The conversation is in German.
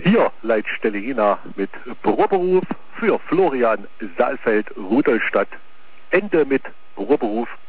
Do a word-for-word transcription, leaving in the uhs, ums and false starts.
Hier Leitstelle Jena mit Büroberuf für Florian Saalfeld, Rudolstadt. Ende mit Büroberuf